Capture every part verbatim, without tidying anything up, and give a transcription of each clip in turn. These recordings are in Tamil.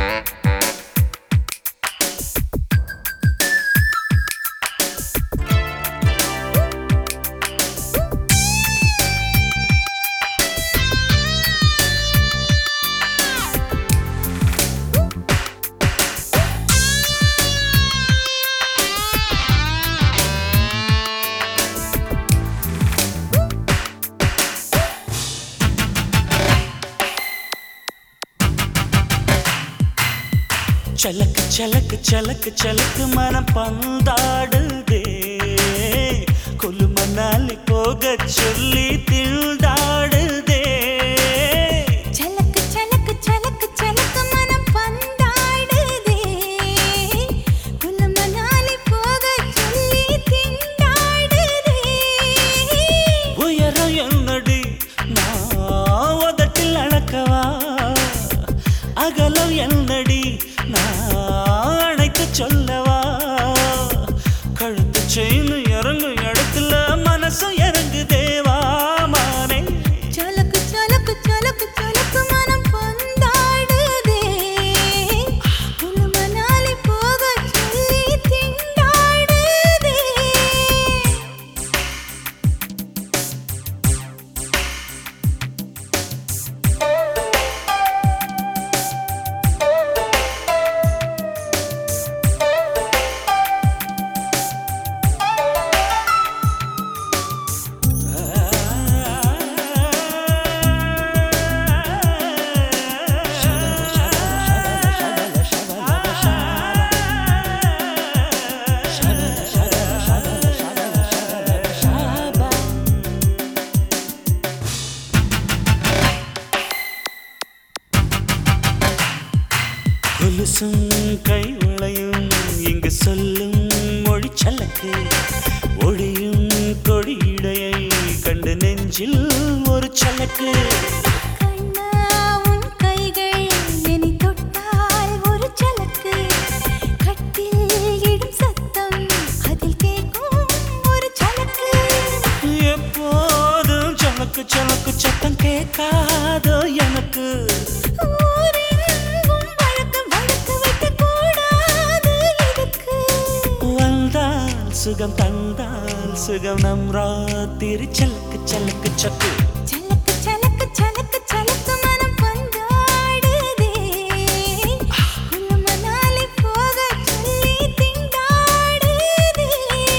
चलक चलक चलक चलक मन पंदाडुदे कुलु मनाली पोग चोल्ली तिल्दाडुदे चलक चलक चलक चलक मन पंदाडुदे कुलु मनाली पोग चोल्ली तिल्दाडुदे उयरम एन्नडी ना ओदट्टिल अणकवा अगलम एन्नडी சொல்லவா கழுத்து செயின் இறங்கு இடத்துல மனசு இறங்கு தேவா மானே சலக்கு சலக்கு சலக்கு சலக்கு மனம் பந்தாடுதே குலு மனாலி போக சொல்லி திண்டாடுதே கை வளையும் இங்கு சொல்லும் மொழி சலக்கு ஒளியும் கொடியிடையை கண்டு நெஞ்சில் ஒரு சலக்கு கண்ணா உன் கைகள் என்னை தொட்டால் ஒரு சலக்கு கட்டில் இடும் சத்தம் அதில் கேட்கும் ஒரு சலக்கு எப்போதும் சலக்கு சலக்கு சத்தம் கேட்காதோ எனக்கு சுகம் தந்தால் சுகம் நம் ராத்திரி சலக்கு சலக்கு சக்கு சலக்கு சலக்கு சலக்கு சலக்கு மனம் பந்தாடுதே குலு மனாலி போக சொல்லி திண்டாடுதே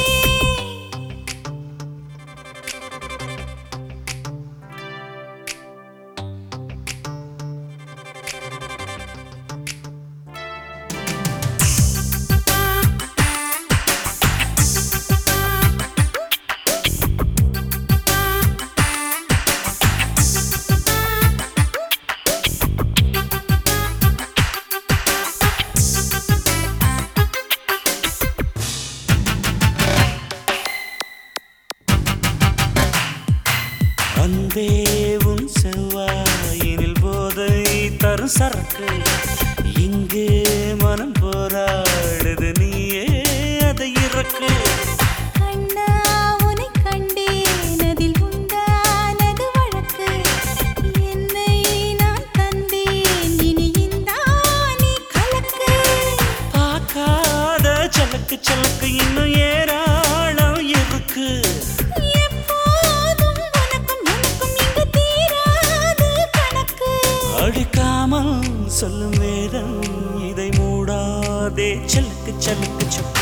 அந்தே உன் செவ்வாயினில் போதை தரும் சரக்கு இங்கு மனம் போராடுது நீயே அதை இறக்கு கண்ணா உன்னை கண்டேன் அதில் உண்டானது வழக்கு என்னை நான் தந்தேன் இனி இந்தானே கலக்கு பார்க்காத சலக்கு சலக்கு இன்னும் ஏராளம் இருக்கு அடிக்காமல் சொல்லும் வேதம் இதை மூடாதே சலக்கு சலக்கு சக்கு